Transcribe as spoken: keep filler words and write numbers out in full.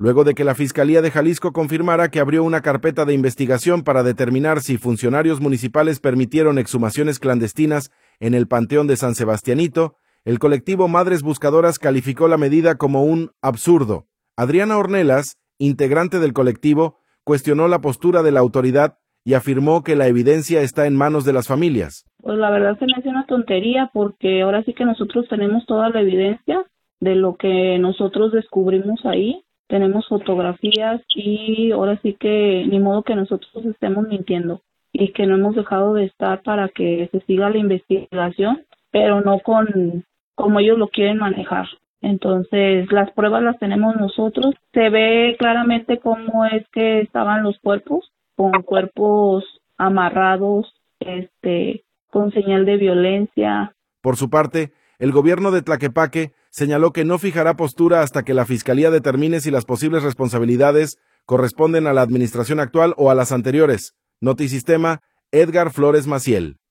luego de que la Fiscalía de Jalisco confirmara que abrió una carpeta de investigación para determinar si funcionarios municipales permitieron exhumaciones clandestinas en el Panteón de San Sebastianito. El colectivo Madres Buscadoras calificó la medida como un absurdo. Adriana Ornelas, integrante del colectivo, cuestionó la postura de la autoridad y afirmó que la evidencia está en manos de las familias. Pues la verdad se me hace una tontería porque ahora sí que nosotros tenemos toda la evidencia de lo que nosotros descubrimos ahí. Tenemos fotografías y ahora sí que ni modo que nosotros estemos mintiendo y que no hemos dejado de estar para que se siga la investigación, pero no con como ellos lo quieren manejar. Entonces, las pruebas las tenemos nosotros. Se ve claramente cómo es que estaban los cuerpos, con cuerpos amarrados, este, con señal de violencia. Por su parte, el gobierno de Tlaquepaque señaló que no fijará postura hasta que la Fiscalía determine si las posibles responsabilidades corresponden a la administración actual o a las anteriores. Notisistema, Edgar Flores Maciel.